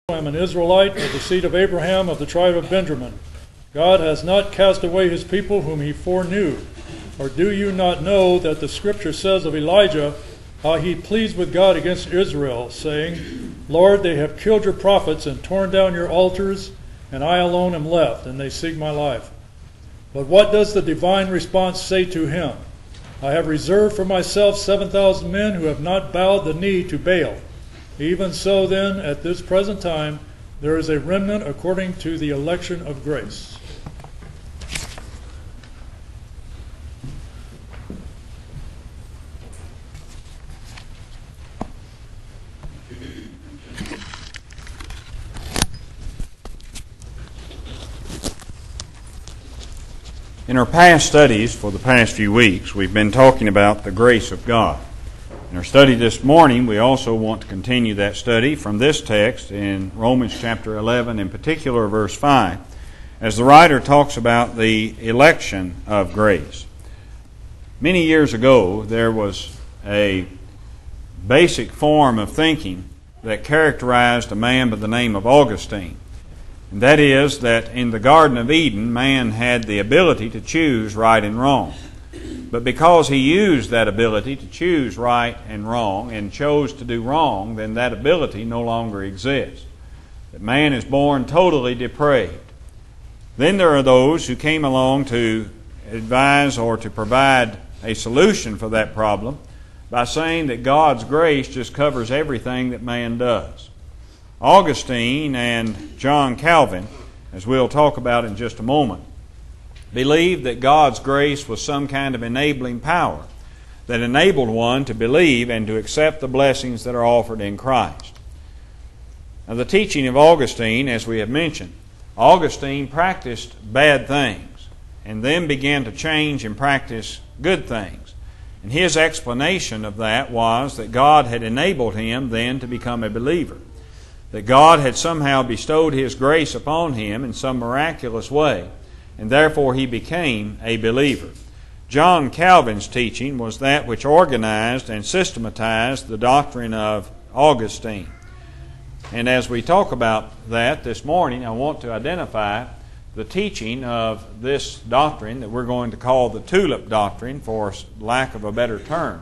I am an Israelite of the seed of Abraham of the tribe of Benjamin. God has not cast away his people whom he foreknew. Or do you not know that the scripture says of Elijah, how he pleads with God against Israel, saying, Lord, they have killed your prophets and torn down your altars, and I alone am left, and they seek my life. But what does the divine response say to him? I have reserved for myself 7,000 men who have not bowed the knee to Baal. Even so then, at this present time, there is a remnant according to the election of grace. In our past studies for the past few weeks, we've been talking about the grace of God. In our study this morning, we also want to continue that study from this text in Romans chapter 11, in particular verse 5, as the writer talks about the election of grace. Many years ago, there was a basic form of thinking that characterized a man by the name of Augustine. And that is that in the Garden of Eden, man had the ability to choose right and wrong. But because he used that ability to choose right and wrong and chose to do wrong, then that ability no longer exists. That man is born totally depraved. Then there are those who came along to advise or to provide a solution for that problem by saying that God's grace just covers everything that man does. Augustine and John Calvin, as we'll talk about in just a moment, believed that God's grace was some kind of enabling power that enabled one to believe and to accept the blessings that are offered in Christ. Now, the teaching of Augustine, as we have mentioned, Augustine practiced bad things and then began to change and practice good things. And his explanation of that was that God had enabled him then to become a believer. That God had somehow bestowed His grace upon him in some miraculous way, and therefore he became a believer. John Calvin's teaching was that which organized and systematized the doctrine of Augustine. And as we talk about that this morning, I want to identify the teaching of this doctrine that we're going to call the tulip doctrine, for lack of a better term,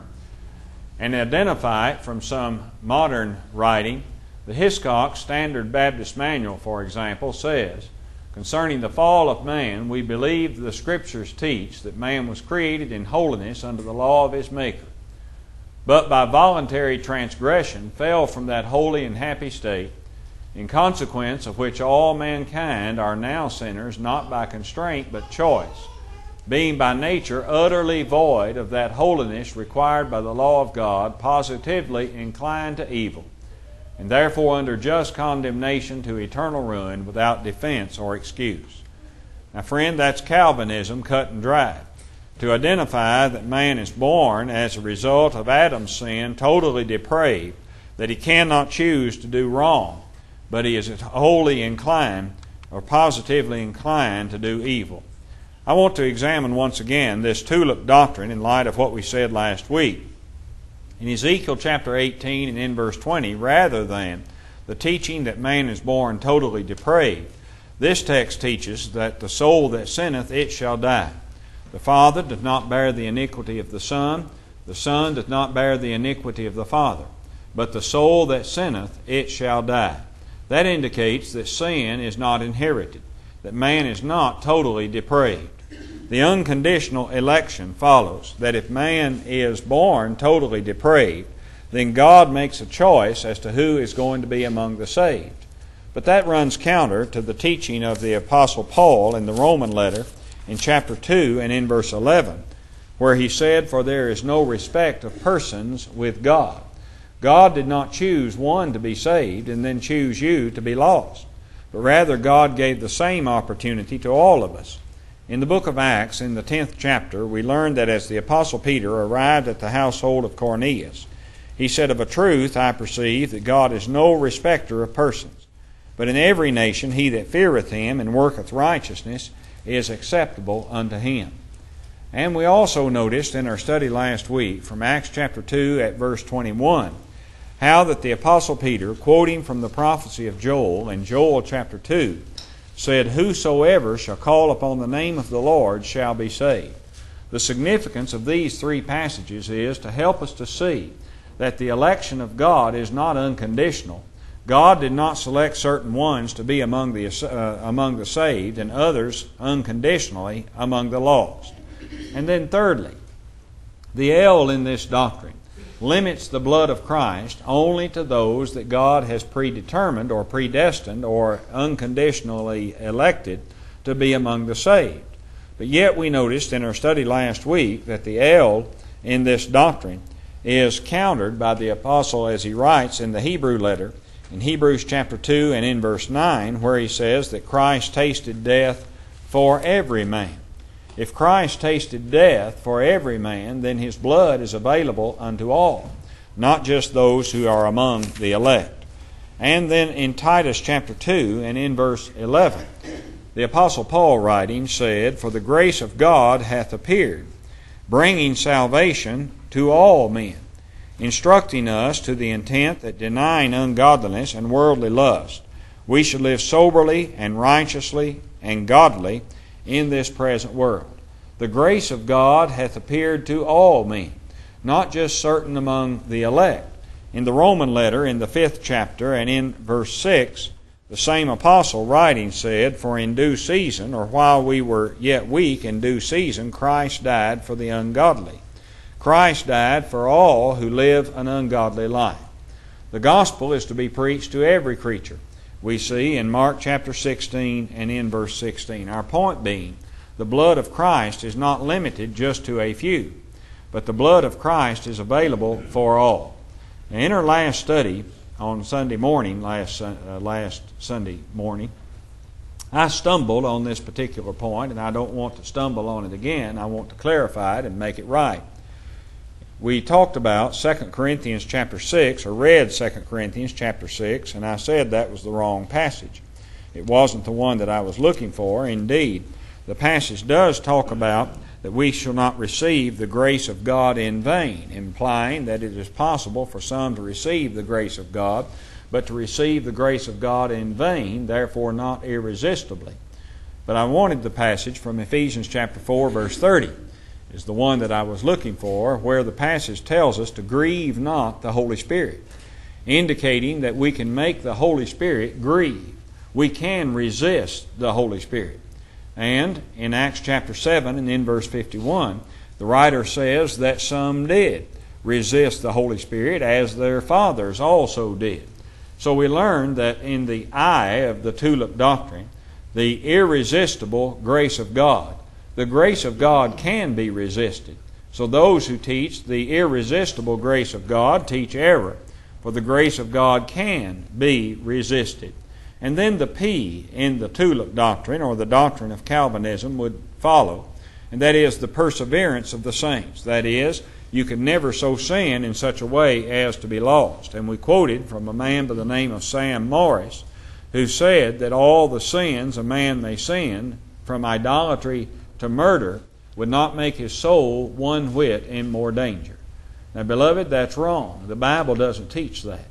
and identify it from some modern writing. The Hiscox Standard Baptist Manual, for example, says, concerning the fall of man, we believe the Scriptures teach that man was created in holiness under the law of his Maker, but by voluntary transgression fell from that holy and happy state, in consequence of which all mankind are now sinners, not by constraint but choice, being by nature utterly void of that holiness required by the law of God, positively inclined to evil, and therefore under just condemnation to eternal ruin without defense or excuse. Now, friend, that's Calvinism cut and dry. To identify that man is born as a result of Adam's sin, totally depraved, that he cannot choose to do wrong, but he is wholly inclined or positively inclined to do evil. I want to examine once again this tulip doctrine in light of what we said last week. In Ezekiel chapter 18 and in verse 20, rather than the teaching that man is born totally depraved, this text teaches that the soul that sinneth, it shall die. The Father does not bear the iniquity of the Son does not bear the iniquity of the Father, but the soul that sinneth, it shall die. That indicates that sin is not inherited, that man is not totally depraved. The unconditional election follows that if man is born totally depraved, then God makes a choice as to who is going to be among the saved. But that runs counter to the teaching of the Apostle Paul in the Roman letter in chapter 2 and in verse 11, where he said, For there is no respect of persons with God. God did not choose one to be saved and then choose you to be lost, but rather God gave the same opportunity to all of us. In the book of Acts, in the 10th chapter, we learn that as the Apostle Peter arrived at the household of Cornelius, he said, Of a truth I perceive that God is no respecter of persons, but in every nation he that feareth him and worketh righteousness is acceptable unto him. And we also noticed in our study last week from Acts chapter 2 at verse 21 how that the Apostle Peter, quoting from the prophecy of Joel in Joel chapter 2, said, "Whosoever shall call upon the name of the Lord shall be saved." The significance of these three passages is to help us to see that the election of God is not unconditional. God did not select certain ones to be among the saved and others unconditionally among the lost. And then thirdly, the L in this doctrine limits the blood of Christ only to those that God has predetermined or predestined or unconditionally elected to be among the saved. But yet we noticed in our study last week that the L in this doctrine is countered by the apostle as he writes in the Hebrew letter in Hebrews chapter 2 and in verse 9, where he says that Christ tasted death for every man. If Christ tasted death for every man, then His blood is available unto all, not just those who are among the elect. And then in Titus chapter 2 and in verse 11, the Apostle Paul writing said, "For the grace of God hath appeared, bringing salvation to all men, instructing us to the intent that denying ungodliness and worldly lust, we should live soberly and righteously and godly in this present world." The grace of God hath appeared to all men, not just certain among the elect. In the Roman letter, in the 5th chapter, and in verse 6, the same apostle writing said, "For in due season, or while we were yet weak, in due season, Christ died for the ungodly." Christ died for all who live an ungodly life. The gospel is to be preached to every creature. We see in Mark chapter 16 and in verse 16. Our point being, the blood of Christ is not limited just to a few, but the blood of Christ is available for all. Now, in our last study on Sunday morning, last Sunday morning, I stumbled on this particular point, and I don't want to stumble on it again. I want to clarify it and make it right. We talked about 2 Corinthians chapter 6, or read 2 Corinthians chapter 6, and I said that was the wrong passage. It wasn't the one that I was looking for. Indeed, the passage does talk about that we shall not receive the grace of God in vain, implying that it is possible for some to receive the grace of God, but to receive the grace of God in vain, therefore not irresistibly. But I wanted the passage from Ephesians chapter 4, verse 30. Is the one that I was looking for, where the passage tells us to grieve not the Holy Spirit, indicating that we can make the Holy Spirit grieve. We can resist the Holy Spirit. And in Acts chapter 7 and in verse 51, the writer says that some did resist the Holy Spirit as their fathers also did. So we learn that in the eye of the tulip doctrine, the irresistible grace of God, the grace of God can be resisted. So those who teach the irresistible grace of God teach error, for the grace of God can be resisted. And then the P in the tulip doctrine, or the doctrine of Calvinism, would follow, and that is the perseverance of the saints. That is, you can never so sin in such a way as to be lost. And we quoted from a man by the name of Sam Morris, who said that all the sins a man may sin, from idolatry to murder, would not make his soul one whit in more danger. Now, beloved, that's wrong. The Bible doesn't teach that.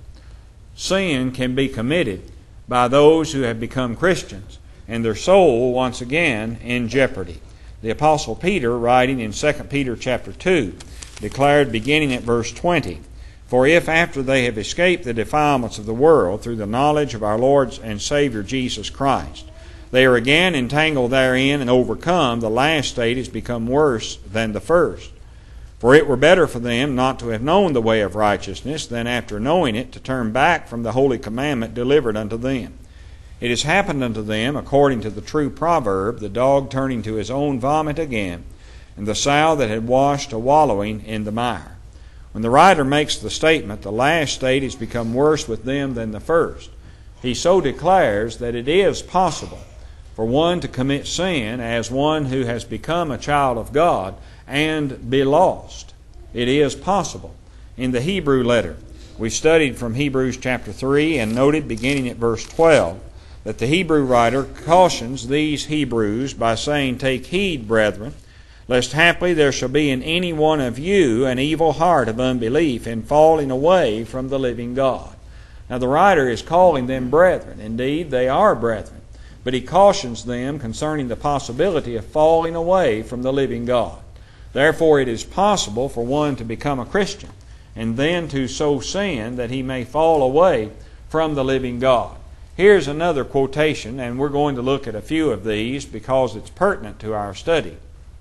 Sin can be committed by those who have become Christians, and their soul once again in jeopardy. The Apostle Peter, writing in 2 Peter chapter 2, declared beginning at verse 20, "For if after they have escaped the defilements of the world through the knowledge of our Lord and Savior Jesus Christ, they are again entangled therein and overcome, the last state has become worse than the first. For it were better for them not to have known the way of righteousness than after knowing it to turn back from the holy commandment delivered unto them. It has happened unto them, according to the true proverb, the dog turning to his own vomit again, and the sow that had washed a wallowing in the mire." When the writer makes the statement, the last state has become worse with them than the first, he so declares that it is possible for one to commit sin as one who has become a child of God and be lost. It is possible. In the Hebrew letter, we studied from Hebrews chapter 3 and noted beginning at verse 12 that the Hebrew writer cautions these Hebrews by saying, "Take heed, brethren, lest haply there shall be in any one of you an evil heart of unbelief in falling away from the living God. Now the writer is calling them brethren. Indeed, they are brethren. But he cautions them concerning the possibility of falling away from the living God. Therefore it is possible for one to become a Christian and then to so sin that he may fall away from the living God. Here's another quotation, and we're going to look at a few of these because it's pertinent to our study.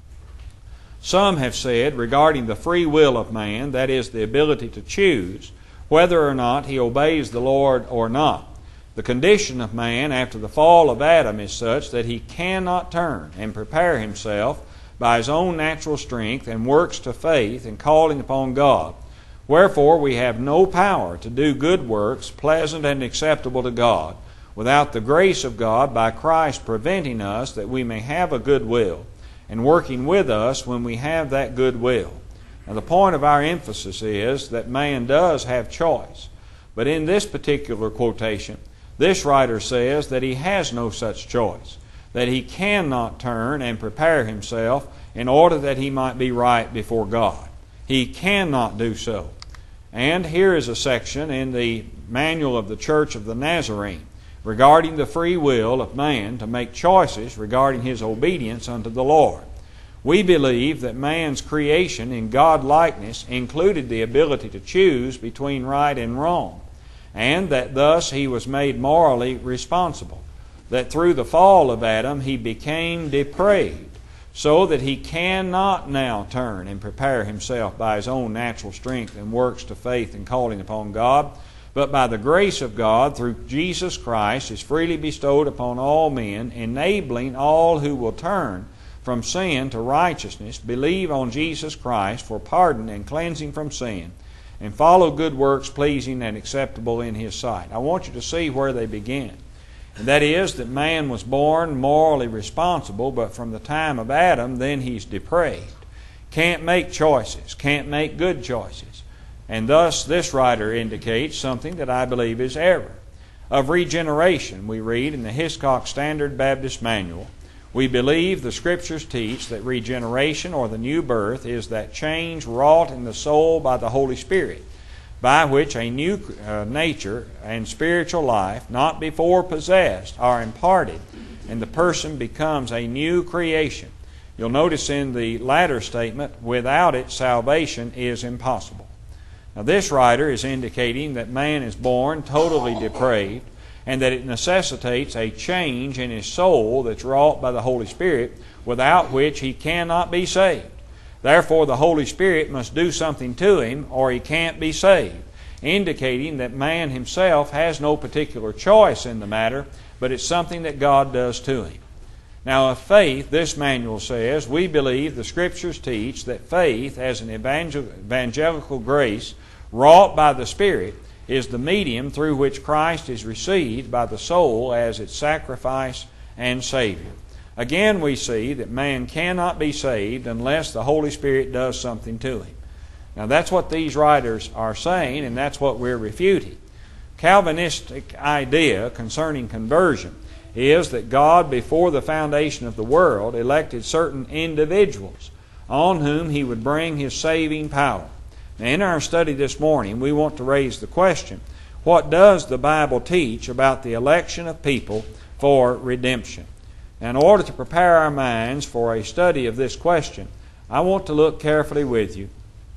Some have said regarding the free will of man, that is, the ability to choose whether or not he obeys the Lord or not, the condition of man after the fall of Adam is such that he cannot turn and prepare himself by his own natural strength and works to faith and calling upon God. Wherefore we have no power to do good works pleasant and acceptable to God without the grace of God by Christ preventing us that we may have a good will and working with us when we have that good will. Now the point of our emphasis is that man does have choice. But in this particular quotation, this writer says that he has no such choice, that he cannot turn and prepare himself in order that he might be right before God. He cannot do so. And here is a section in the Manual of the Church of the Nazarene regarding the free will of man to make choices regarding his obedience unto the Lord. We believe that man's creation in God-likeness included the ability to choose between right and wrong, and that thus he was made morally responsible, that through the fall of Adam he became depraved, so that he cannot now turn and prepare himself by his own natural strength and works to faith and calling upon God, but by the grace of God through Jesus Christ is freely bestowed upon all men, enabling all who will turn from sin to righteousness, believe on Jesus Christ for pardon and cleansing from sin, and follow good works pleasing and acceptable in His sight. I want you to see where they begin. And that is that man was born morally responsible, but from the time of Adam, then he's depraved. Can't make choices, can't make good choices. And thus this writer indicates something that I believe is error. Of regeneration, we read in the Hiscox Standard Baptist Manual, we believe the Scriptures teach that regeneration or the new birth is that change wrought in the soul by the Holy Spirit, by which a new nature and spiritual life, not before possessed, are imparted, and the person becomes a new creation. You'll notice in the latter statement, without it, salvation is impossible. Now this writer is indicating that man is born totally depraved, and that it necessitates a change in his soul that's wrought by the Holy Spirit, without which he cannot be saved. Therefore, the Holy Spirit must do something to him, or he can't be saved, indicating that man himself has no particular choice in the matter, but it's something that God does to him. Now, of faith, this manual says, we believe the Scriptures teach that faith, as an evangelical grace wrought by the Spirit, is the medium through which Christ is received by the soul as its sacrifice and Savior. Again, we see that man cannot be saved unless the Holy Spirit does something to him. Now, that's what these writers are saying, and that's what we're refuting. Calvinistic idea concerning conversion is that God, before the foundation of the world, elected certain individuals on whom He would bring His saving power. Now, in our study this morning, we want to raise the question, what does the Bible teach about the election of people for redemption? Now, in order to prepare our minds for a study of this question, I want to look carefully with you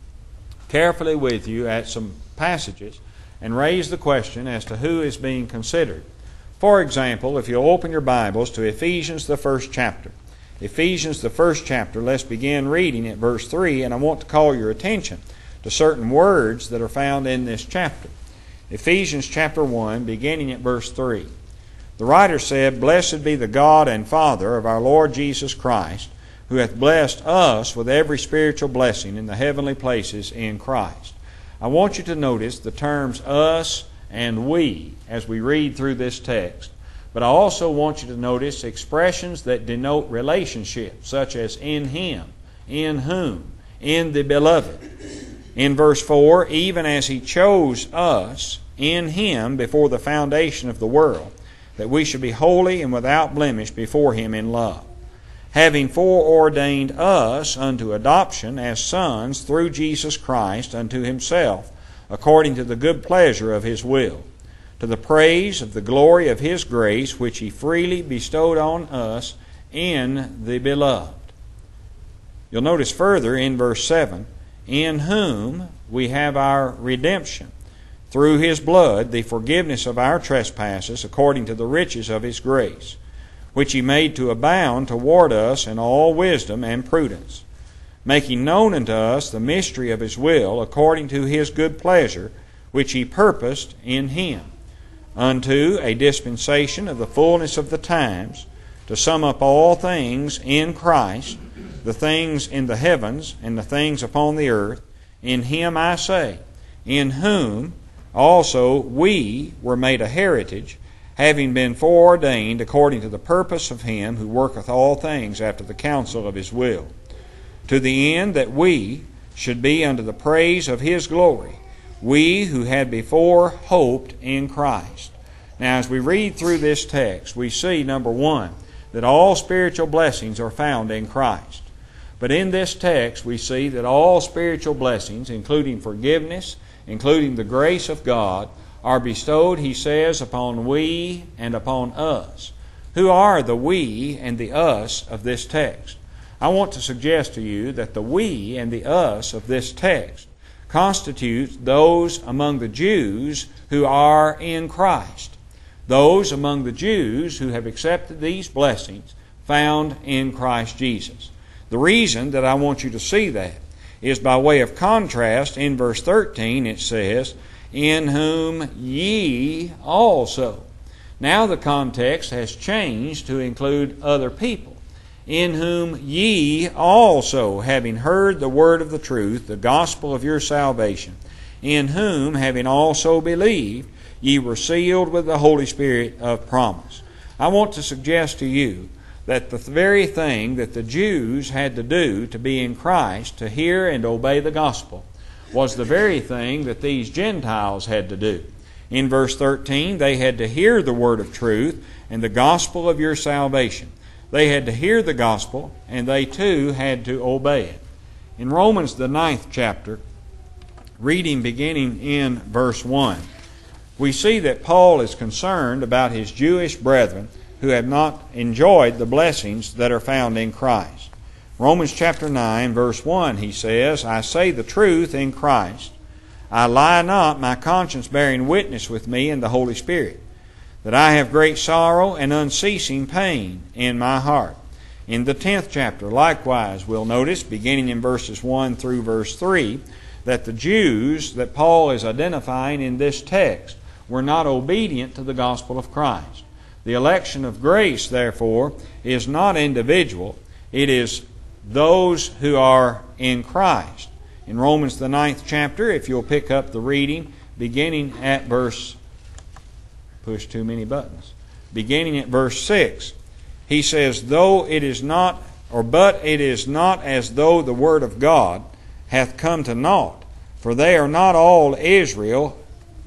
at some passages and raise the question as to who is being considered. For example, if you'll open your Bibles to Ephesians, the first chapter. Ephesians, the first chapter, let's begin reading at verse 3, and I want to call your attention to certain words that are found in this chapter. Ephesians chapter 1, beginning at verse 3. The writer said, Blessed be the God and Father of our Lord Jesus Christ, who hath blessed us with every spiritual blessing in the heavenly places in Christ. I want you to notice the terms us and we as we read through this text. But I also want you to notice expressions that denote relationship, such as in Him, in whom, in the beloved. In verse 4, even as He chose us in Him before the foundation of the world, that we should be holy and without blemish before Him in love. having foreordained us unto adoption as sons through Jesus Christ unto Himself, according to the good pleasure of His will, to the praise of the glory of His grace, which He freely bestowed on us in the Beloved. You'll notice further in verse 7, in whom we have our redemption, through His blood, the forgiveness of our trespasses, according to the riches of His grace, which He made to abound toward us in all wisdom and prudence, making known unto us the mystery of His will, according to His good pleasure, which He purposed in Him, unto a dispensation of the fullness of the times, to sum up all things in Christ, the things in the heavens and the things upon the earth. In Him I say, in whom also we were made a heritage, having been foreordained according to the purpose of Him who worketh all things after the counsel of His will, to the end that we should be unto the praise of His glory, we who had before hoped in Christ. Now, as we read through this text, we see, number one, that all spiritual blessings are found in Christ. But in this text, we see that all spiritual blessings, including forgiveness, including the grace of God, are bestowed, he says, upon we and upon us. Who are the we and the us of this text? I want to suggest to you that the we and the us of this text constitute those among the Jews who are in Christ, those among the Jews who have accepted these blessings found in Christ Jesus. The reason that I want you to see that is by way of contrast. In verse 13 it says, in whom ye also. Now the context has changed to include other people. In whom ye also, having heard the word of the truth, the gospel of your salvation, in whom, having also believed, ye were sealed with the Holy Spirit of promise. I want to suggest to you that the very thing that the Jews had to do to be in Christ, to hear and obey the gospel, was the very thing that these Gentiles had to do. In verse 13, they had to hear the word of truth and the gospel of your salvation. They had to hear the gospel, and they too had to obey it. In Romans, the 9th chapter, reading beginning in verse 1, we see that Paul is concerned about his Jewish brethren who have not enjoyed the blessings that are found in Christ. Romans chapter 9, verse 1, he says, I say the truth in Christ. I lie not, my conscience bearing witness with me in the Holy Spirit, that I have great sorrow and unceasing pain in my heart. In the 10th chapter, likewise, we'll notice, beginning in verses 1 through verse 3, that the Jews that Paul is identifying in this text were not obedient to the gospel of Christ. The election of grace, therefore, is not individual. It is those who are in Christ. In Romans the 9th chapter, if you'll pick up the reading, beginning at verse... Beginning at verse 6, he says, but it is not as though the word of God hath come to naught, for they are not all Israel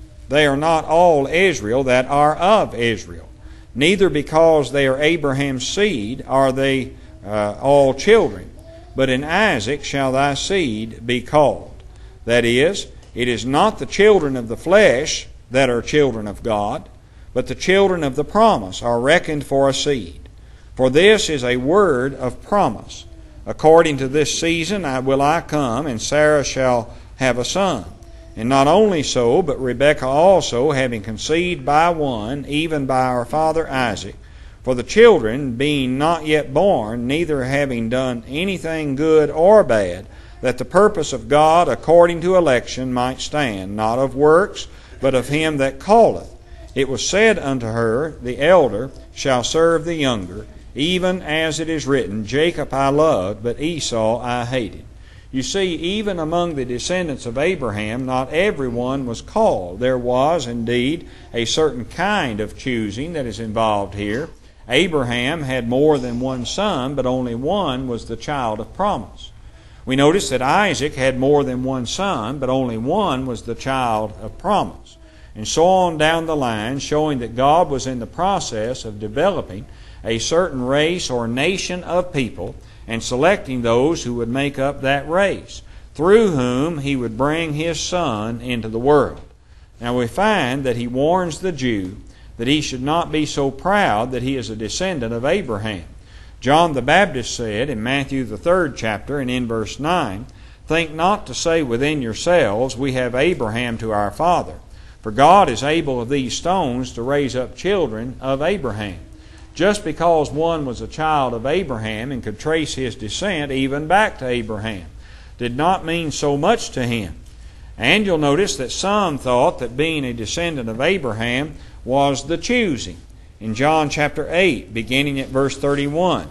that are of Israel. Neither because they are Abraham's seed are they all children, but in Isaac shall thy seed be called. That is, it is not the children of the flesh that are children of God, but the children of the promise are reckoned for a seed. For this is a word of promise. According to this season will I come, and Sarah shall have a son. And not only so, but Rebekah also, having conceived by one, even by our father Isaac. For the children, being not yet born, neither having done anything good or bad, that the purpose of God according to election might stand, not of works, but of him that calleth. It was said unto her, the elder shall serve the younger, even as it is written, Jacob I loved, but Esau I hated. You see, even among the descendants of Abraham, not everyone was called. There was, indeed, a certain kind of choosing that is involved here. Abraham had more than one son, but only one was the child of promise. We notice that Isaac had more than one son, but only one was the child of promise. and so on down the line, showing that God was in the process of developing a certain race or nation of people and selecting those who would make up that race, through whom He would bring His Son into the world. Now we find that He warns the Jew that he should not be so proud that he is a descendant of Abraham. John the Baptist said in Matthew the 3rd chapter and in verse 9, "Think not to say within yourselves, We have Abraham to our father. For God is able of these stones to raise up children of Abraham." Just because one was a child of Abraham and could trace his descent even back to Abraham did not mean so much to him. And you'll notice that some thought that being a descendant of Abraham was the choosing. In John chapter 8, beginning at verse 31.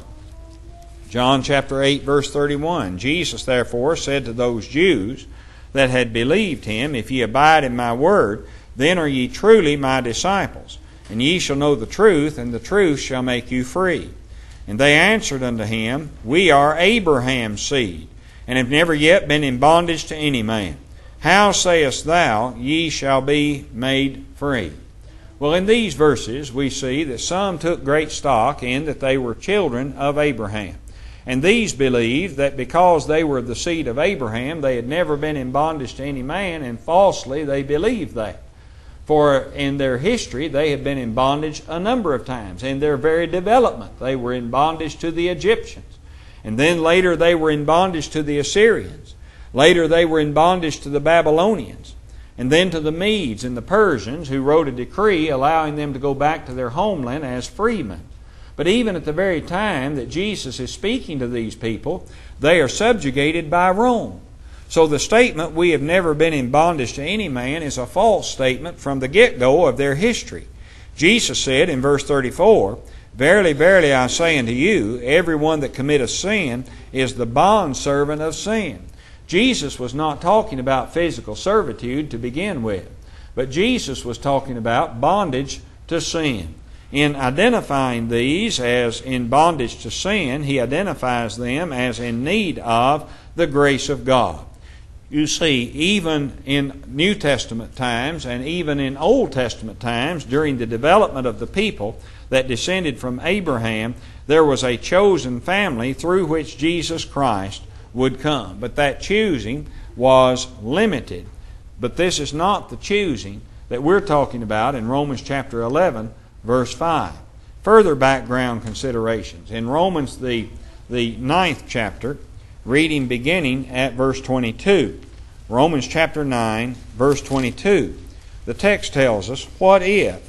John chapter 8, verse 31. Jesus therefore said to those Jews that had believed Him, "If ye abide in my word, then are ye truly my disciples, and ye shall know the truth, and the truth shall make you free." And they answered unto Him, "We are Abraham's seed, and have never yet been in bondage to any man. How sayest thou, ye shall be made free?" Well, in these verses we see that some took great stock in that they were children of Abraham. And these believed that because they were the seed of Abraham, they had never been in bondage to any man, and falsely they believed that. For in their history they had been in bondage a number of times. In their very development they were in bondage to the Egyptians. And then later they were in bondage to the Assyrians. Later they were in bondage to the Babylonians. And then to the Medes and the Persians, who wrote a decree allowing them to go back to their homeland as freemen. But even at the very time that Jesus is speaking to these people, they are subjugated by Rome. So the statement, "We have never been in bondage to any man," is a false statement from the get-go of their history. Jesus said in verse 34, "Verily, verily, I say unto you, every one that committeth sin is the bondservant of sin." Jesus was not talking about physical servitude to begin with, but Jesus was talking about bondage to sin. In identifying these as in bondage to sin, He identifies them as in need of the grace of God. You see, even in New Testament times and even in Old Testament times, during the development of the people that descended from Abraham, there was a chosen family through which Jesus Christ would come. But that choosing was limited. But this is not the choosing that we're talking about in Romans chapter 11, verse 5. Further background considerations. In Romans the 9th chapter, reading beginning at verse 22. Romans chapter 9, verse 22. The text tells us, "What if,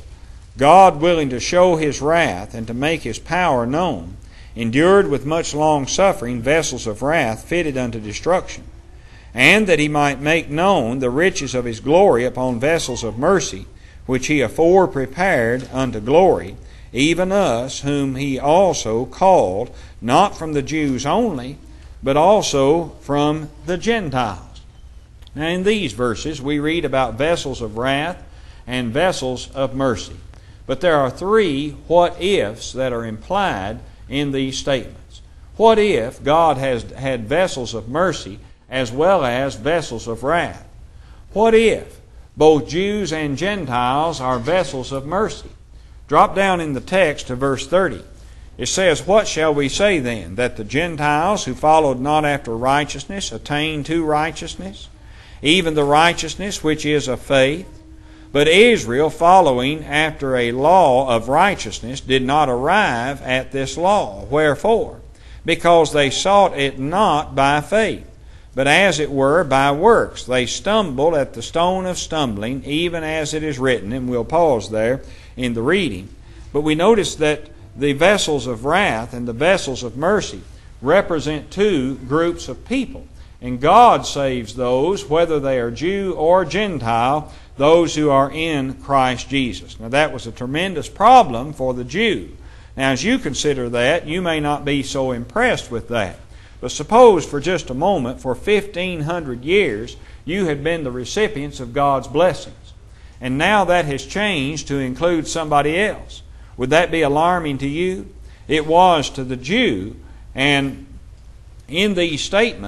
God willing to show His wrath and to make His power known, endured with much long suffering vessels of wrath fitted unto destruction, and that He might make known the riches of His glory upon vessels of mercy, which He afore prepared unto glory, even us whom He also called, not from the Jews only, but also from the Gentiles." Now in these verses we read about vessels of wrath and vessels of mercy. But there are three what-ifs that are implied in these statements. What if God has had vessels of mercy as well as vessels of wrath? What if both Jews and Gentiles are vessels of mercy? Drop down in the text to verse 30. It says, "What shall we say then? That the Gentiles who followed not after righteousness attained to righteousness, even the righteousness which is of faith? But Israel, following after a law of righteousness, did not arrive at this law. Wherefore? Because they sought it not by faith, but as it were by works. They stumbled at the stone of stumbling, even as it is written." And we'll pause there in the reading. But we notice that the vessels of wrath and the vessels of mercy represent two groups of people. And God saves those, whether they are Jew or Gentile, those who are in Christ Jesus. Now that was a tremendous problem for the Jew. Now as you consider that, you may not be so impressed with that. But suppose for just a moment, for 1,500 years, you had been the recipients of God's blessings. And now that has changed to include somebody else. Would that be alarming to you? It was to the Jew. And in these statements,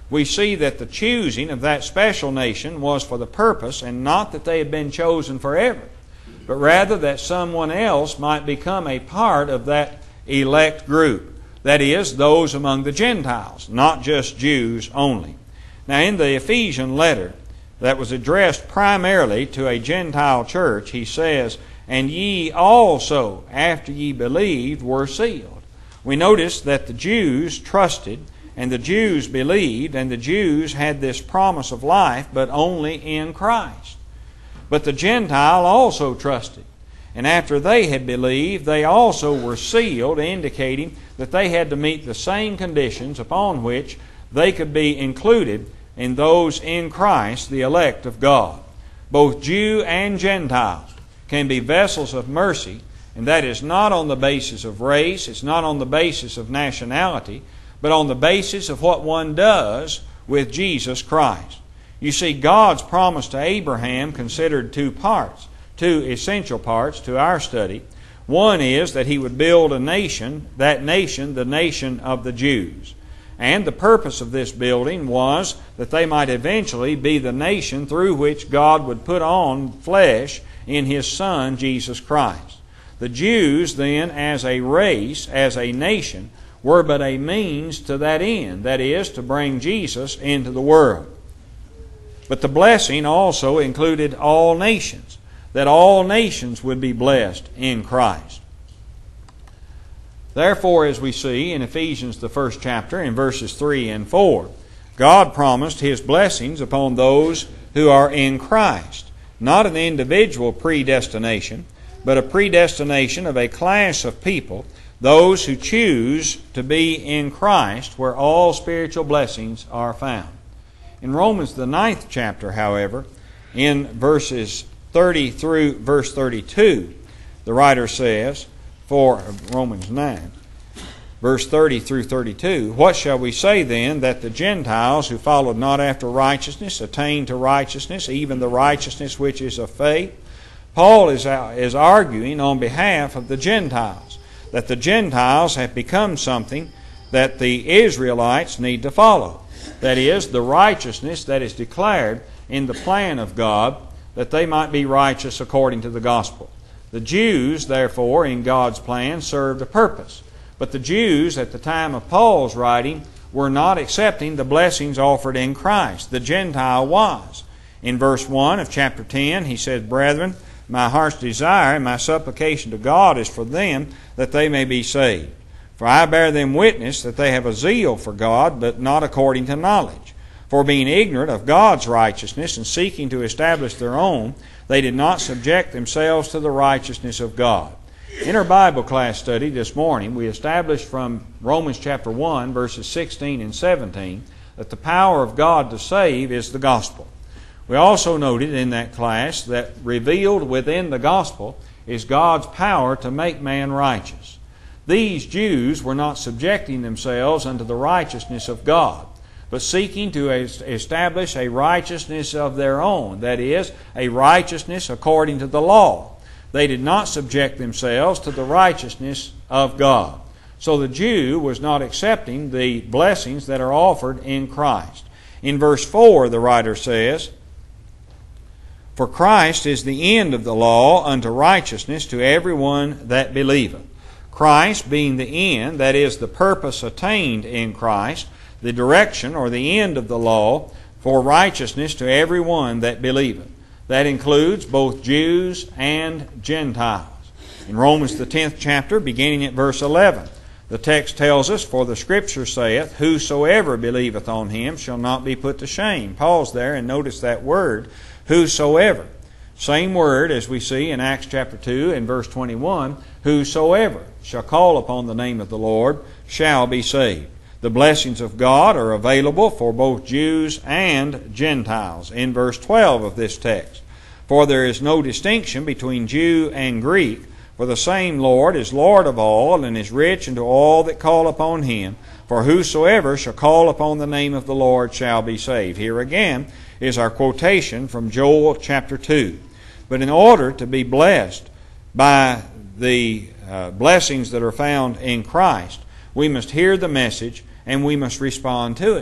we see that the choosing of that special nation was for the purpose, and not that they had been chosen forever, but rather that someone else might become a part of that elect group. That is, those among the Gentiles, not just Jews only. Now, in the Ephesian letter that was addressed primarily to a Gentile church, he says, "And ye also, after ye believed, were sealed." We notice that the Jews trusted, and the Jews believed, and the Jews had this promise of life, but only in Christ. But the Gentile also trusted, and after they had believed, they also were sealed, indicating that they had to meet the same conditions upon which they could be included in those in Christ, the elect of God. Both Jew and Gentile can be vessels of mercy, and that is not on the basis of race, it's not on the basis of nationality, but on the basis of what one does with Jesus Christ. You see, God's promise to Abraham considered two essential parts to our study. One is that he would build a nation, that nation, the nation of the Jews. And the purpose of this building was that they might eventually be the nation through which God would put on flesh in His Son, Jesus Christ. The Jews then, as a race, as a nation, were but a means to that end, that is, to bring Jesus into the world. But the blessing also included all nations, that all nations would be blessed in Christ. Therefore, as we see in Ephesians, the first chapter, in verses 3 and 4, God promised His blessings upon those who are in Christ. Not an individual predestination, but a predestination of a class of people, those who choose to be in Christ, where all spiritual blessings are found. In Romans, the 9th chapter, however, in verses 30 through verse 32, the writer says, for Romans 9, verse 30 through 32, "What shall we say then, that the Gentiles who followed not after righteousness attained to righteousness, even the righteousness which is of faith?" Paul is arguing on behalf of the Gentiles, that the Gentiles have become something that the Israelites need to follow. That is, the righteousness that is declared in the plan of God, that they might be righteous according to the gospel. The Jews, therefore, in God's plan, served a purpose. But the Jews, at the time of Paul's writing, were not accepting the blessings offered in Christ. The Gentile was. In verse 1 of chapter 10, he says, "Brethren, my heart's desire and my supplication to God is for them, that they may be saved. For I bear them witness that they have a zeal for God, but not according to knowledge. For being ignorant of God's righteousness and seeking to establish their own, they did not subject themselves to the righteousness of God." In our Bible class study this morning, we established from Romans chapter 1, verses 16 and 17, that the power of God to save is the gospel. We also noted in that class that revealed within the gospel is God's power to make man righteous. These Jews were not subjecting themselves unto the righteousness of God, but seeking to establish a righteousness of their own, that is, a righteousness according to the law. They did not subject themselves to the righteousness of God. So the Jew was not accepting the blessings that are offered in Christ. In verse 4, the writer says, "For Christ is the end of the law unto righteousness to every one that believeth." Christ being the end, that is, the purpose attained in Christ, the direction or the end of the law for righteousness to every one that believeth. That includes both Jews and Gentiles. In Romans the 10th chapter, beginning at verse 11, the text tells us, "For the Scripture saith, Whosoever believeth on Him shall not be put to shame." Pause there and notice that word, whosoever. Same word as we see in Acts chapter 2 and verse 21, "Whosoever shall call upon the name of the Lord shall be saved." The blessings of God are available for both Jews and Gentiles in verse 12 of this text. "For there is no distinction between Jew and Greek, for the same Lord is Lord of all, and is rich unto all that call upon Him. For whosoever shall call upon the name of the Lord shall be saved." Here again is our quotation from Joel chapter 2. But in order to be blessed by the blessings that are found in Christ, we must hear the message and we must respond to it.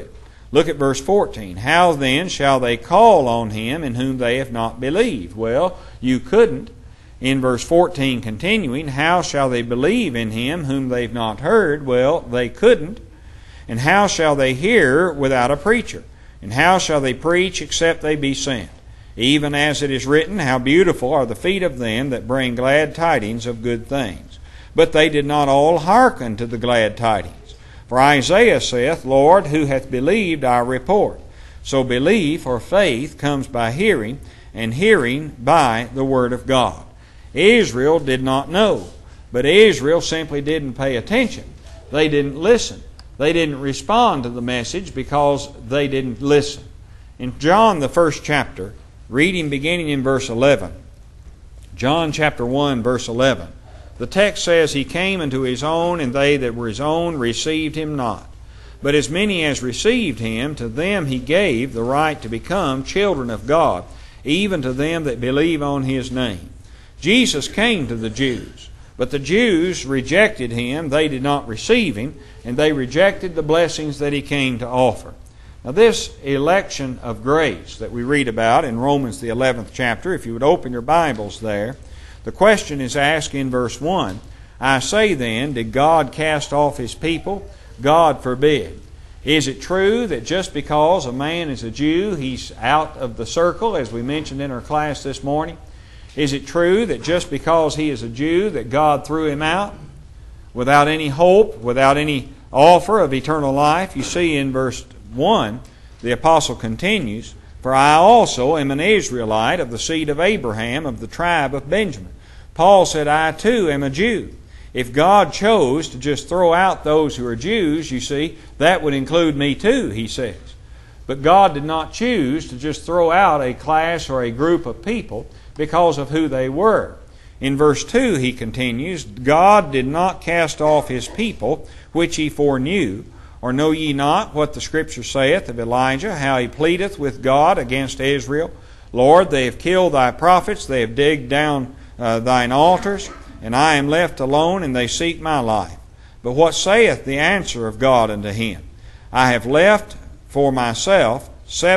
Look at verse 14. How then shall they call on him in whom they have not believed? Well, you couldn't. In verse 14 continuing, how shall they believe in him whom they've not heard? Well, they couldn't. And how shall they hear without a preacher? And how shall they preach except they be sent? Even as it is written, how beautiful are the feet of them that bring glad tidings of good things. But they did not all hearken to the glad tidings. For Isaiah saith, Lord, who hath believed our report? So belief or faith comes by hearing, and hearing by the word of God. Israel did not know, but Israel simply didn't pay attention. They didn't listen. They didn't respond to the message because they didn't listen. In John, the first chapter, reading beginning in verse 11, John chapter 1, verse 11, the text says, He came unto His own, and they that were His own received Him not. But as many as received Him, to them He gave the right to become children of God, even to them that believe on His name. Jesus came to the Jews, but the Jews rejected Him. They did not receive Him, and they rejected the blessings that He came to offer. Now this election of grace that we read about in Romans the 11th chapter, if you would open your Bibles there, the question is asked in verse 1, I say then, did God cast off His people? God forbid. Is it true that just because a man is a Jew, he's out of the circle, as we mentioned in our class this morning? Is it true that just because he is a Jew that God threw him out without any hope, without any offer of eternal life? You see in verse 1, the apostle continues, For I also am an Israelite of the seed of Abraham, of the tribe of Benjamin. Paul said, I too am a Jew. If God chose to just throw out those who are Jews, you see, that would include me too, he says. But God did not choose to just throw out a class or a group of people because of who they were. In verse 2 he continues, God did not cast off His people, which He foreknew. Or know ye not what the Scripture saith of Elijah, how he pleadeth with God against Israel? Lord, they have killed Thy prophets, they have digged down Thine altars, and I am left alone, and they seek my life. But what saith the answer of God unto him? I have left for myself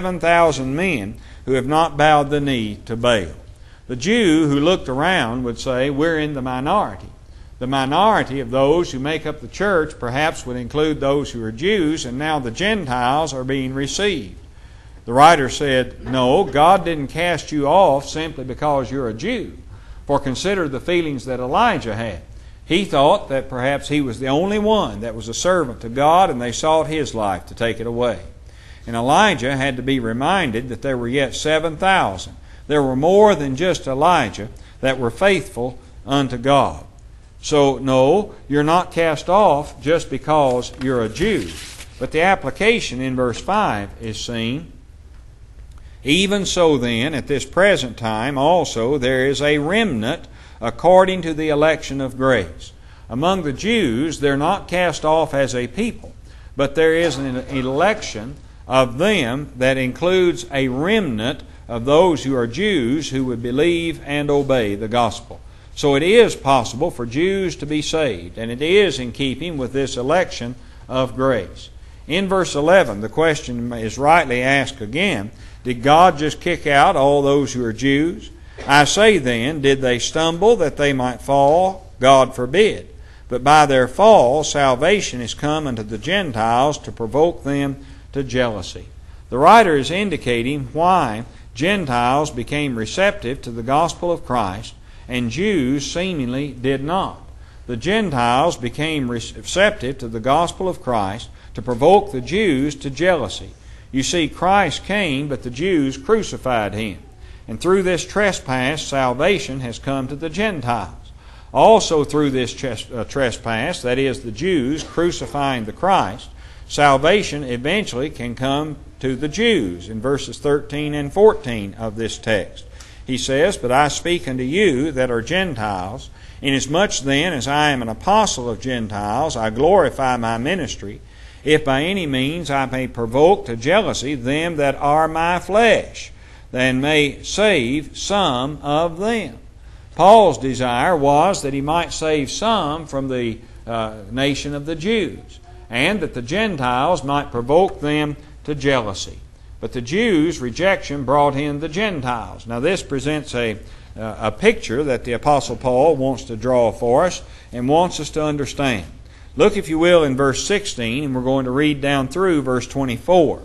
7,000 men who have not bowed the knee to Baal. The Jew who looked around would say, we're in the minority. The minority of those who make up the church perhaps would include those who are Jews, and now the Gentiles are being received. The writer said, no, God didn't cast you off simply because you're a Jew. For consider the feelings that Elijah had. He thought that perhaps he was the only one that was a servant to God, and they sought his life to take it away. And Elijah had to be reminded that there were yet 7,000. There were more than just Elijah that were faithful unto God. So, no, you're not cast off just because you're a Jew. But the application in verse 5 is seen. Even so then, at this present time also, there is a remnant according to the election of grace. Among the Jews, they're not cast off as a people, but there is an election of them that includes a remnant of those who are Jews who would believe and obey the gospel. So it is possible for Jews to be saved, and it is in keeping with this election of grace. In verse 11, the question is rightly asked again, did God just kick out all those who are Jews? I say then, did they stumble that they might fall? God forbid. But by their fall, salvation is come unto the Gentiles to provoke them to jealousy. The writer is indicating why Gentiles became receptive to the gospel of Christ, and Jews seemingly did not. The Gentiles became receptive to the gospel of Christ to provoke the Jews to jealousy. You see, Christ came, but the Jews crucified Him. And through this trespass, salvation has come to the Gentiles. Also through this trespass, that is, the Jews crucifying the Christ, salvation eventually can come to the Jews in verses 13 and 14 of this text. He says, But I speak unto you that are Gentiles, inasmuch then as I am an apostle of Gentiles, I glorify my ministry, if by any means I may provoke to jealousy them that are my flesh, and may save some of them. Paul's desire was that he might save some from the nation of the Jews, and that the Gentiles might provoke them to jealousy. But the Jews' rejection brought in the Gentiles. Now this presents a picture that the Apostle Paul wants to draw for us and wants us to understand. Look, if you will, in verse 16, and we're going to read down through verse 24.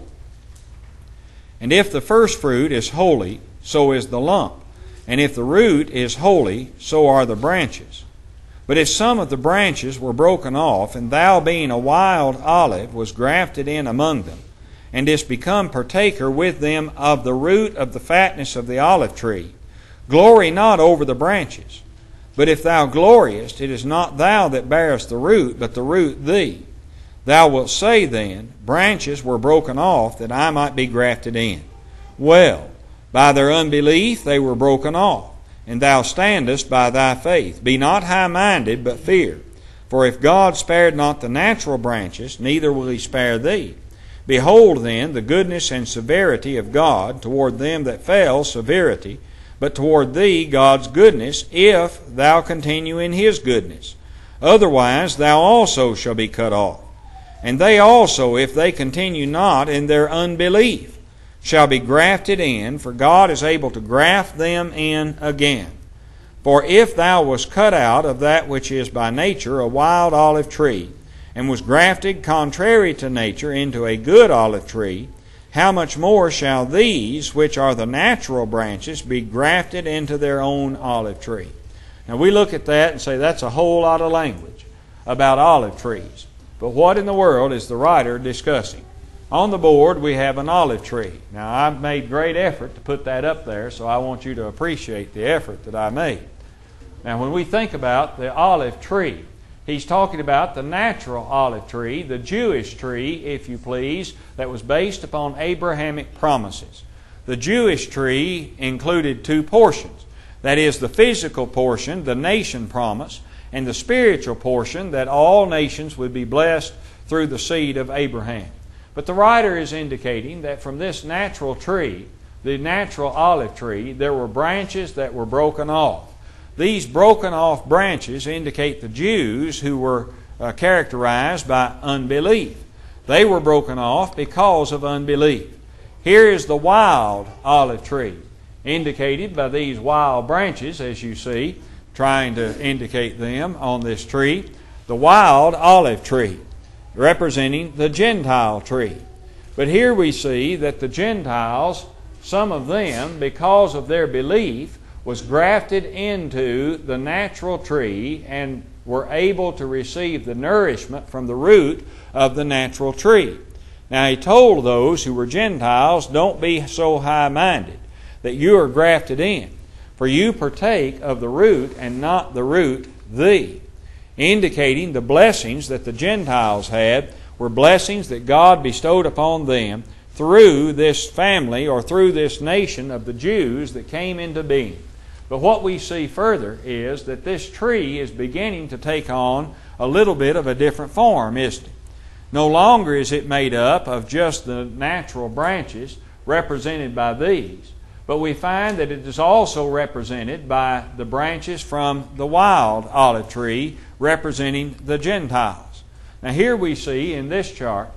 And if the first fruit is holy, so is the lump. And if the root is holy, so are the branches. But if some of the branches were broken off, and thou being a wild olive was grafted in among them, and didst become partaker with them of the root of the fatness of the olive tree, glory not over the branches. But if thou gloriest, it is not thou that bearest the root, but the root thee. Thou wilt say then, branches were broken off, that I might be grafted in. Well, by their unbelief they were broken off, and thou standest by thy faith. Be not high-minded, but fear. For if God spared not the natural branches, neither will he spare thee. Behold then the goodness and severity of God, toward them that fell severity, but toward thee God's goodness, if thou continue in his goodness. Otherwise thou also shalt be cut off. And they also, if they continue not in their unbelief, shall be grafted in, for God is able to graft them in again. For if thou wast cut out of that which is by nature a wild olive tree, and was grafted contrary to nature into a good olive tree, how much more shall these, which are the natural branches, be grafted into their own olive tree? Now we look at that and say that's a whole lot of language about olive trees. But what in the world is the writer discussing? On the board we have an olive tree. Now I've made great effort to put that up there, so I want you to appreciate the effort that I made. Now when we think about the olive tree, he's talking about the natural olive tree, the Jewish tree, if you please, that was based upon Abrahamic promises. The Jewish tree included two portions. That is, the physical portion, the nation promise, and the spiritual portion, that all nations would be blessed through the seed of Abraham. But the writer is indicating that from this natural tree, the natural olive tree, there were branches that were broken off. These broken off branches indicate the Jews who were characterized by unbelief. They were broken off because of unbelief. Here is the wild olive tree, indicated by these wild branches, as you see, trying to indicate them on this tree. The wild olive tree, representing the Gentile tree. But here we see that the Gentiles, some of them, because of their belief, was grafted into the natural tree and were able to receive the nourishment from the root of the natural tree. Now he told those who were Gentiles, don't be so high-minded that you are grafted in, for you partake of the root and not the root thee. Indicating the blessings that the Gentiles had were blessings that God bestowed upon them through this family or through this nation of the Jews that came into being. But what we see further is that this tree is beginning to take on a little bit of a different form, isn't it? No longer is it made up of just the natural branches represented by these, but we find that it is also represented by the branches from the wild olive tree representing the Gentiles. Now here we see in this chart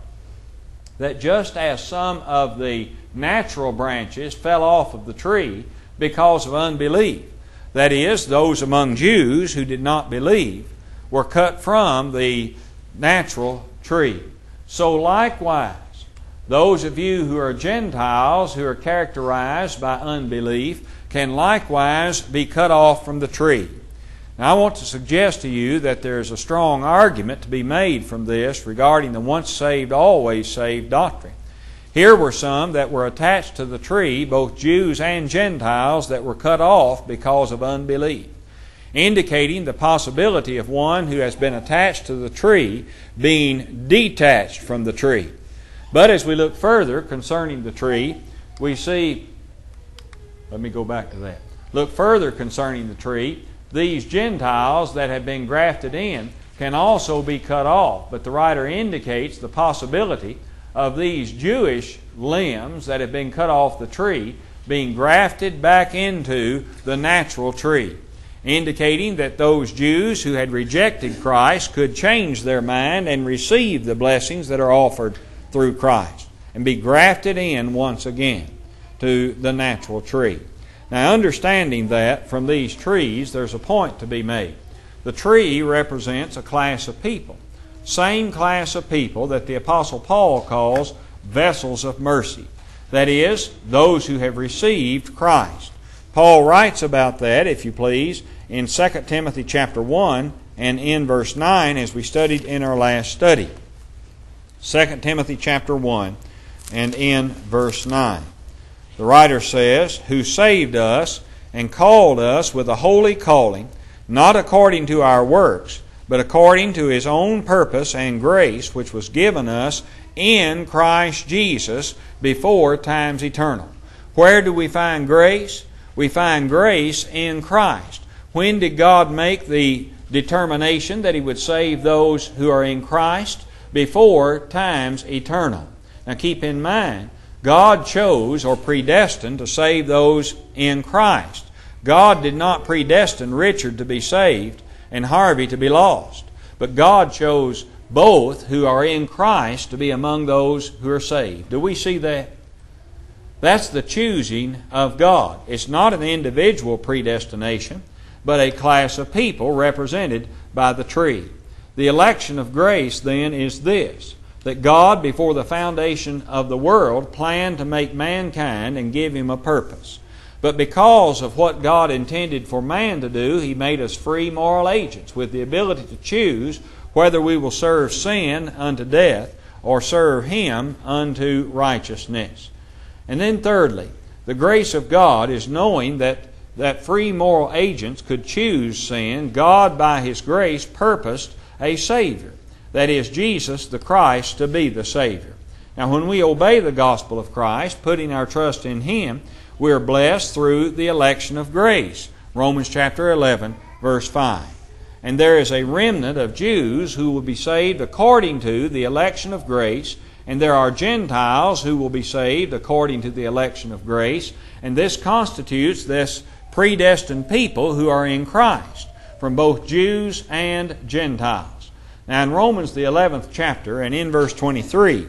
that just as some of the natural branches fell off of the tree because of unbelief, that is, those among Jews who did not believe, were cut from the natural tree. So likewise, those of you who are Gentiles, who are characterized by unbelief, can likewise be cut off from the tree. Now I want to suggest to you that there is a strong argument to be made from this regarding the once saved, always saved doctrine. Here were some that were attached to the tree, both Jews and Gentiles, that were cut off because of unbelief, indicating the possibility of one who has been attached to the tree being detached from the tree. But as we look further concerning the tree, we see, let me go back to that. Look further concerning the tree, these Gentiles that have been grafted in can also be cut off. But the writer indicates the possibility of these Jewish limbs that have been cut off the tree being grafted back into the natural tree, indicating that those Jews who had rejected Christ could change their mind and receive the blessings that are offered through Christ. and be grafted in once again to the natural tree. Now, understanding that from these trees, there's a point to be made. The tree represents a class of people, same class of people that the Apostle Paul calls vessels of mercy. That is, those who have received Christ. Paul writes about that, if you please, in 2 Timothy chapter 1 and in verse 9, as we studied in our last study. 2 Timothy chapter 1 and in verse 9. The writer says, "Who saved us and called us with a holy calling, not according to our works, but according to His own purpose and grace, which was given us in Christ Jesus before times eternal." Where do we find grace? We find grace in Christ. When did God make the determination that He would save those who are in Christ? Before times eternal. Now keep in mind, God chose or predestined to save those in Christ. God did not predestine Richard to be saved and Harvey to be lost. But God chose both who are in Christ to be among those who are saved. Do we see that? That's the choosing of God. It's not an individual predestination, but a class of people represented by the tree. The election of grace, then, is this: that God, before the foundation of the world, planned to make mankind and give him a purpose. But because of what God intended for man to do, He made us free moral agents with the ability to choose whether we will serve sin unto death or serve Him unto righteousness. And then thirdly, the grace of God is knowing that free moral agents could choose sin. God, by His grace, purposed a Savior. That is, Jesus the Christ to be the Savior. Now, when we obey the gospel of Christ, putting our trust in Him, we are blessed through the election of grace. Romans chapter 11, verse 5. And there is a remnant of Jews who will be saved according to the election of grace, and there are Gentiles who will be saved according to the election of grace, and this constitutes this predestined people who are in Christ, from both Jews and Gentiles. Now in Romans the 11th chapter and in verse 23,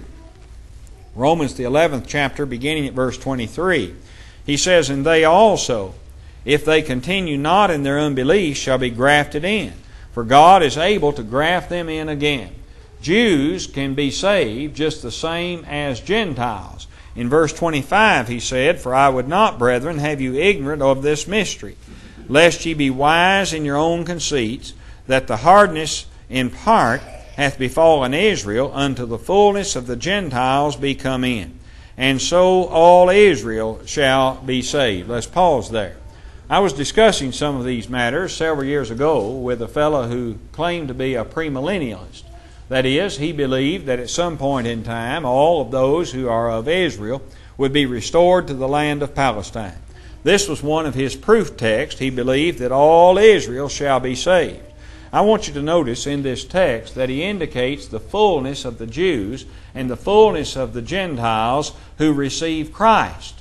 Romans the 11th chapter beginning at verse 23, he says, "And they also, if they continue not in their unbelief, shall be grafted in, for God is able to graft them in again." Jews can be saved just the same as Gentiles. In verse 25 he said, "For I would not, brethren, have you ignorant of this mystery, lest ye be wise in your own conceits, that the hardness in part hath befallen Israel, until the fullness of the Gentiles be come in. And so all Israel shall be saved." Let's pause there. I was discussing some of these matters several years ago with a fellow who claimed to be a premillennialist. That is, he believed that at some point in time all of those who are of Israel would be restored to the land of Palestine. This was one of his proof texts. He believed that all Israel shall be saved. I want you to notice in this text that he indicates the fullness of the Jews and the fullness of the Gentiles who receive Christ.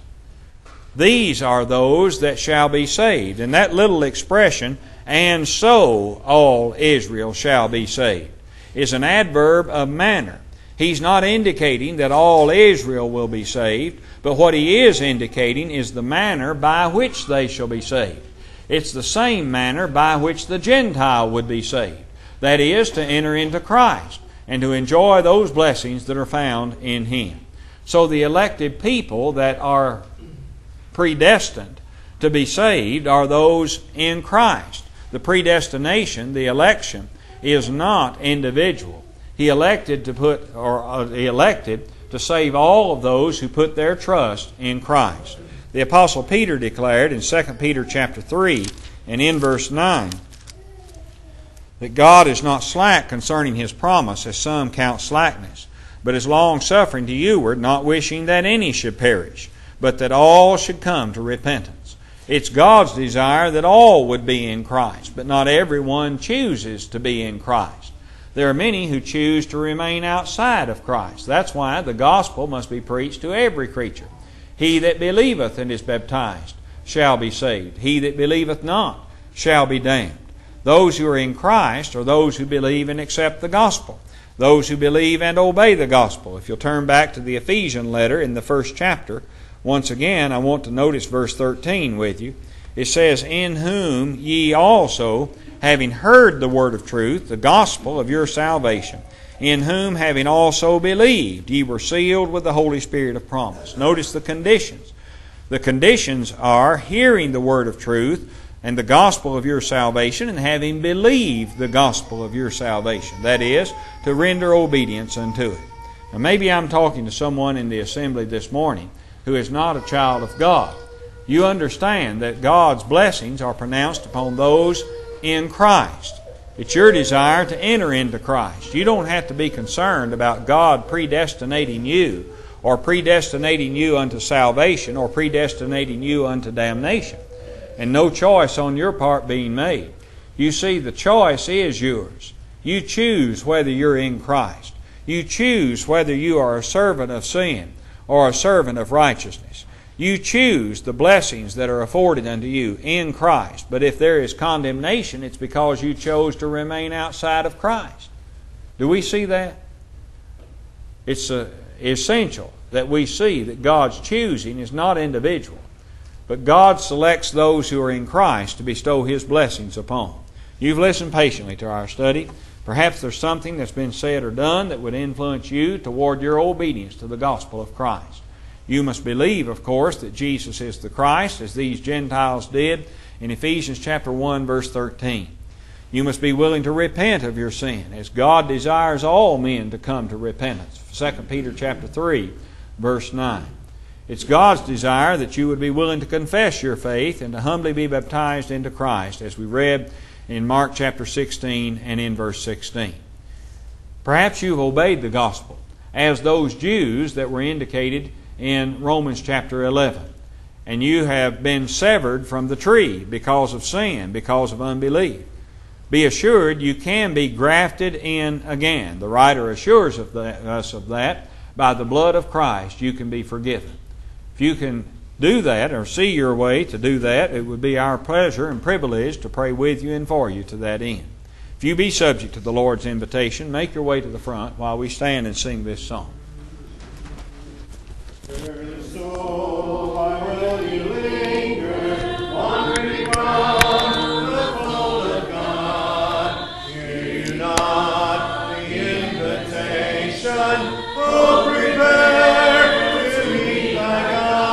These are those that shall be saved. And that little expression, "and so all Israel shall be saved," is an adverb of manner. He's not indicating that all Israel will be saved, but what he is indicating is the manner by which they shall be saved. It's the same manner by which the Gentile would be saved. That is, to enter into Christ and to enjoy those blessings that are found in Him. So the elected people that are predestined to be saved are those in Christ. The predestination, the election, is not individual. He elected to save all of those who put their trust in Christ. The Apostle Peter declared in 2 Peter chapter 3 and in verse 9 that God is not slack concerning His promise, as some count slackness, but is long-suffering to youward, not wishing that any should perish, but that all should come to repentance. It's God's desire that all would be in Christ, but not everyone chooses to be in Christ. There are many who choose to remain outside of Christ. That's why the gospel must be preached to every creature. "He that believeth and is baptized shall be saved. He that believeth not shall be damned." Those who are in Christ are those who believe and accept the gospel. Those who believe and obey the gospel. If you'll turn back to the Ephesian letter in the 1st chapter, once again, I want to notice verse 13 with you. It says, "In whom ye also, having heard the word of truth, the gospel of your salvation, in whom having also believed, ye were sealed with the Holy Spirit of promise." Notice the conditions. The conditions are hearing the word of truth and the gospel of your salvation, and having believed the gospel of your salvation. That is, to render obedience unto it. Now maybe I'm talking to someone in the assembly this morning who is not a child of God. You understand that God's blessings are pronounced upon those in Christ. It's your desire to enter into Christ. You don't have to be concerned about God predestinating you, or predestinating you unto salvation, or predestinating you unto damnation, and no choice on your part being made. You see, the choice is yours. You choose whether you're in Christ. You choose whether you are a servant of sin or a servant of righteousness. You choose the blessings that are afforded unto you in Christ. But if there is condemnation, it's because you chose to remain outside of Christ. Do we see that? It's essential that we see that God's choosing is not individual, but God selects those who are in Christ to bestow His blessings upon. You've listened patiently to our study. Perhaps there's something that's been said or done that would influence you toward your obedience to the gospel of Christ. You must believe, of course, that Jesus is the Christ, as these Gentiles did in Ephesians chapter 1, verse 13. You must be willing to repent of your sin, as God desires all men to come to repentance. 2 Peter chapter 3, verse 9. It's God's desire that you would be willing to confess your faith and to humbly be baptized into Christ, as we read in Mark chapter 16 and in verse 16. Perhaps you've obeyed the gospel, as those Jews that were indicated in Romans chapter 11. And you have been severed from the tree because of sin, because of unbelief. Be assured you can be grafted in again. The writer assures us of that. By the blood of Christ you can be forgiven. If you can do that, or see your way to do that, it would be our pleasure and privilege to pray with you and for you to that end. If you be subject to the Lord's invitation, make your way to the front while we stand and sing this song. So why will you linger, wandering round the fold of God? Hear you not the invitation? Oh, prepare to meet thy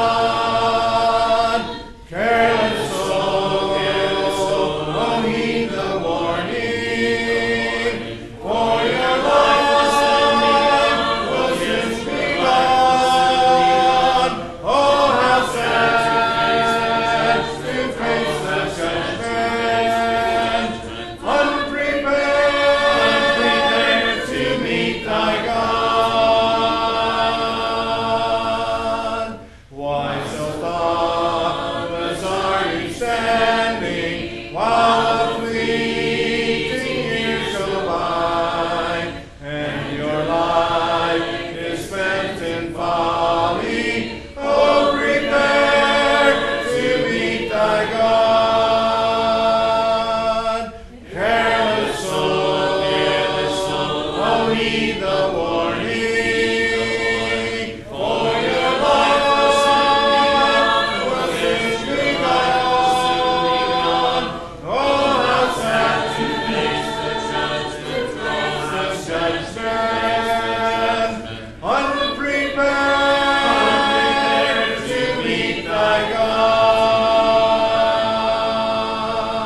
God. Careless soul, oh, heed the warning, for your life will soon be gone. Oh, how sad to face the judgment, unprepared to meet thy God. Why so thoughtless are you standing, while the fleeting years go by, and your life is spent in folly? Oh, prepare to meet thy God. Careless soul, oh, heed the warning, for your life will soon be gone. Oh, how sad to face the judgment, unprepared to meet thy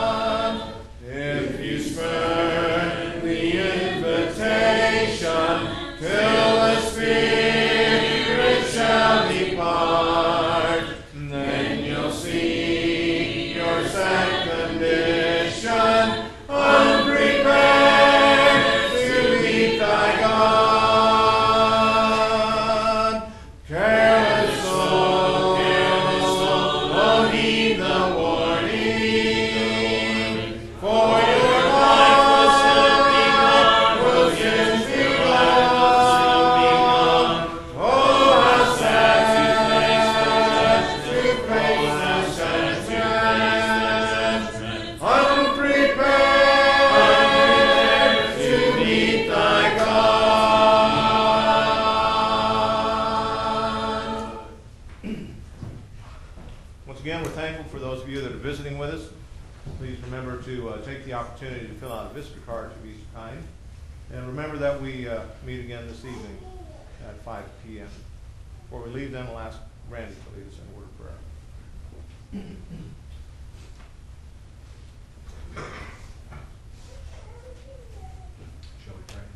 God. If you spurn the invitation, to take the opportunity to fill out a visitor card to be so kind. And remember that we meet again this evening at 5 p.m. Before we leave, then we'll ask Randy to lead us in a word of prayer. Shall we pray?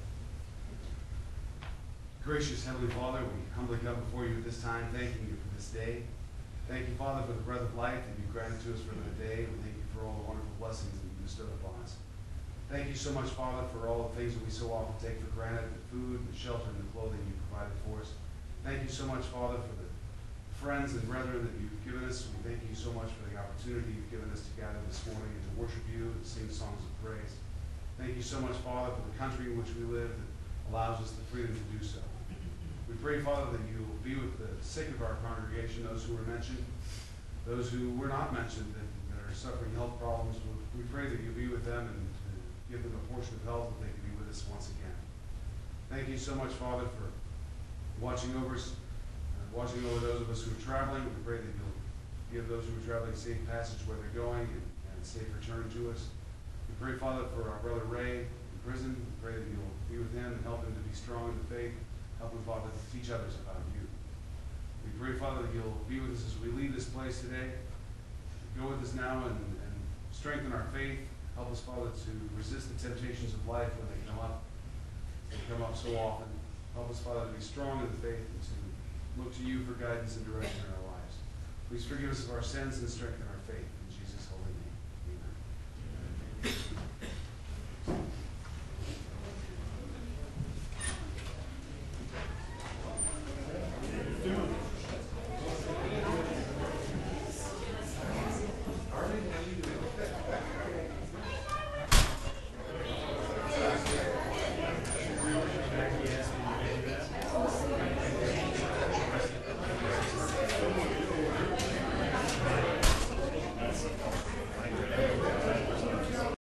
Gracious Heavenly Father, we humbly come before you at this time, thanking you for this day. Thank you, Father, for the breath of life that you've granted to us for the day. We thank you for all the wonderful blessings that you bestowed upon us. Thank you so much, Father, for all the things that we so often take for granted, the food, the shelter, and the clothing you provided for us. Thank you so much, Father, for the friends and brethren that you've given us. We thank you so much for the opportunity you've given us to gather this morning and to worship you and sing songs of praise. Thank you so much, Father, for the country in which we live that allows us the freedom to do so. We pray, Father, that you will be with the sick of our congregation, those who were mentioned, those who were not mentioned that are suffering health problems. We pray that you'll be with them and give them a portion of health that they can be with us once again. Thank you so much, Father, for watching over us, watching over those of us who are traveling. We pray that you'll give those who are traveling safe passage where they're going and safe return to us. We pray, Father, for our brother Ray in prison. We pray that you'll be with him and help him to be strong in the faith. Help him, Father, to teach others about you. We pray, Father, that you'll be with us as we leave this place today. Go with us now and strengthen our faith. Help us, Father, to resist the temptations of life when they come up. They come up so often. Help us, Father, to be strong in the faith and to look to you for guidance and direction in our lives. Please forgive us of our sins and strengthen